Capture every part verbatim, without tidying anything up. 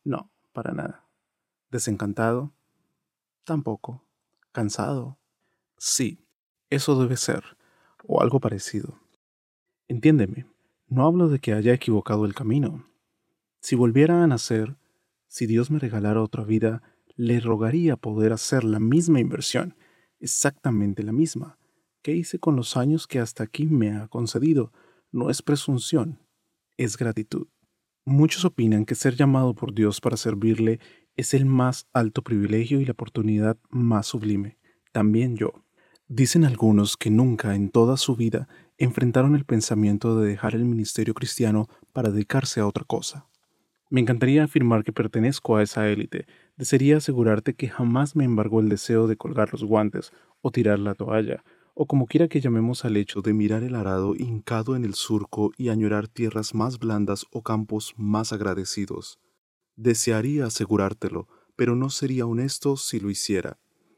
No, para nada. ¿Desencantado? Tampoco. ¿Cansado? Sí, eso debe ser, o algo parecido. Entiéndeme, no hablo de que haya equivocado el camino. Si volviera a nacer, si Dios me regalara otra vida, le rogaría poder hacer la misma inversión, exactamente la misma, que hice con los años que hasta aquí me ha concedido. No es presunción, es gratitud. Muchos opinan que ser llamado por Dios para servirle es el más alto privilegio y la oportunidad más sublime. También yo. Dicen algunos que nunca en toda su vida enfrentaron el pensamiento de dejar el ministerio cristiano para dedicarse a otra cosa. Me encantaría afirmar que pertenezco a esa élite. Desearía asegurarte que jamás me embargó el deseo de colgar los guantes o tirar la toalla, o como quiera que llamemos al hecho de mirar el arado hincado en el surco y añorar tierras más blandas o campos más agradecidos. Desearía asegurártelo, pero no sería honesto si lo hiciera.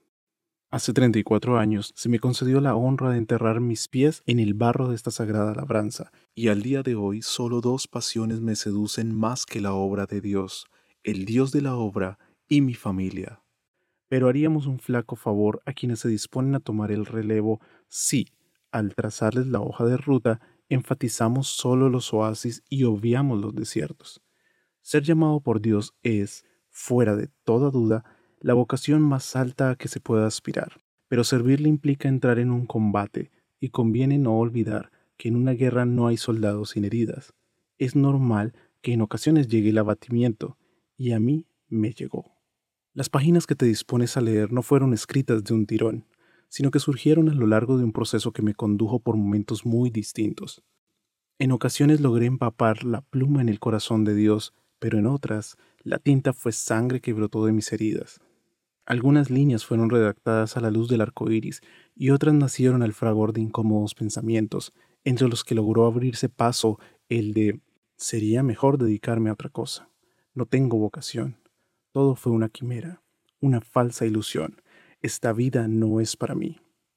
Hace treinta y cuatro años se me concedió la honra de enterrar mis pies en el barro de esta sagrada labranza, y al día de hoy solo dos pasiones me seducen más que la obra de Dios, el Dios de la obra y mi familia. Pero haríamos un flaco favor a quienes se disponen a tomar el relevo si, al trazarles la hoja de ruta, enfatizamos solo los oasis y obviamos los desiertos. Ser llamado por Dios es, fuera de toda duda, la vocación más alta a que se pueda aspirar, pero servirle implica entrar en un combate, y conviene no olvidar que en una guerra no hay soldados sin heridas. Es normal que en ocasiones llegue el abatimiento, y a mí me llegó. Las páginas que te dispones a leer no fueron escritas de un tirón, sino que surgieron a lo largo de un proceso que me condujo por momentos muy distintos. En ocasiones logré empapar la pluma en el corazón de Dios, pero en otras, la tinta fue sangre que brotó de mis heridas. Algunas líneas fueron redactadas a la luz del arco iris y otras nacieron al fragor de incómodos pensamientos, entre los que logró abrirse paso el de sería mejor dedicarme a otra cosa. No tengo vocación. Todo fue una quimera, una falsa ilusión. Esta vida no es para mí.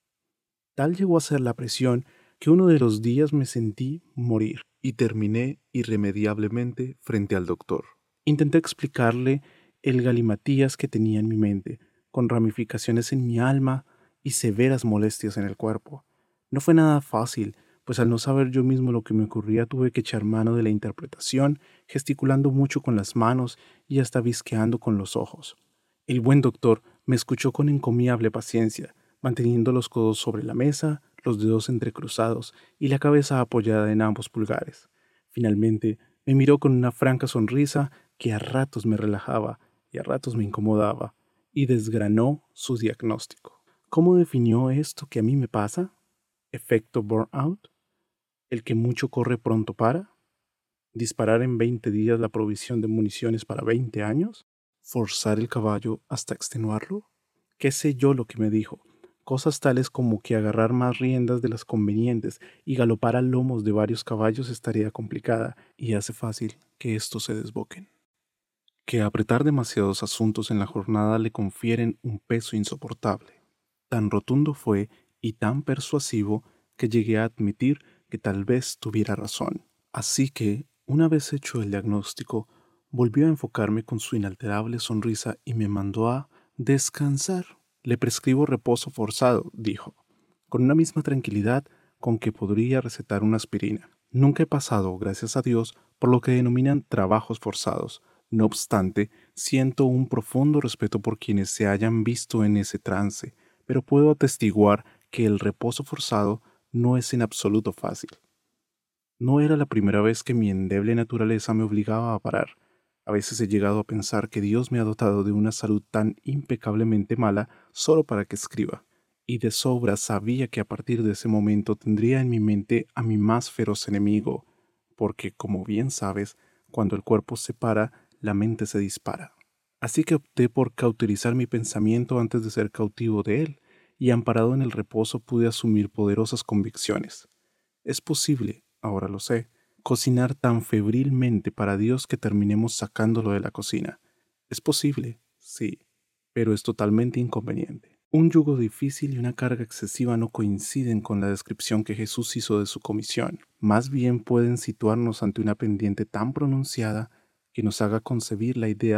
Tal llegó a ser la presión que uno de los días me sentí morir y terminé irremediablemente frente al doctor. Intenté explicarle el galimatías que tenía en mi mente, con ramificaciones en mi alma y severas molestias en el cuerpo. No fue nada fácil, pues al no saber yo mismo lo que me ocurría tuve que echar mano de la interpretación, gesticulando mucho con las manos y hasta visqueando con los ojos. El buen doctor me escuchó con encomiable paciencia, manteniendo los codos sobre la mesa, los dedos entrecruzados y la cabeza apoyada en ambos pulgares. Finalmente, me miró con una franca sonrisa que a ratos me relajaba y a ratos me incomodaba, y desgranó su diagnóstico. ¿Cómo definió esto que a mí me pasa? ¿Efecto burnout? ¿El que mucho corre pronto para? ¿Disparar en veinte días la provisión de municiones para veinte años? ¿Forzar el caballo hasta extenuarlo? ¿Qué sé yo lo que me dijo? Cosas tales como que agarrar más riendas de las convenientes y galopar a lomos de varios caballos es tarea complicada y hace fácil que estos se desboquen. Que apretar demasiados asuntos en la jornada le confieren un peso insoportable. Tan rotundo fue y tan persuasivo que llegué a admitir que tal vez tuviera razón. Así que, una vez hecho el diagnóstico, volvió a enfocarme con su inalterable sonrisa y me mandó a descansar. Le prescribo reposo forzado, dijo, con una misma tranquilidad con que podría recetar una aspirina. Nunca he pasado, gracias a Dios, por lo que denominan trabajos forzados. No obstante, siento un profundo respeto por quienes se hayan visto en ese trance, pero puedo atestiguar que el reposo forzado no es en absoluto fácil. No era la primera vez que mi endeble naturaleza me obligaba a parar. A veces he llegado a pensar que Dios me ha dotado de una salud tan impecablemente mala solo para que escriba, y de sobra sabía que a partir de ese momento tendría en mi mente a mi más feroz enemigo, porque, como bien sabes, cuando el cuerpo se para, la mente se dispara. Así que opté por cauterizar mi pensamiento antes de ser cautivo de él, y amparado en el reposo pude asumir poderosas convicciones. Es posible, ahora lo sé, cocinar tan febrilmente para Dios que terminemos sacándolo de la cocina. Es posible, sí, pero es totalmente inconveniente. Un yugo difícil y una carga excesiva no coinciden con la descripción que Jesús hizo de su comisión. Más bien pueden situarnos ante una pendiente tan pronunciada que nos haga concebir la idea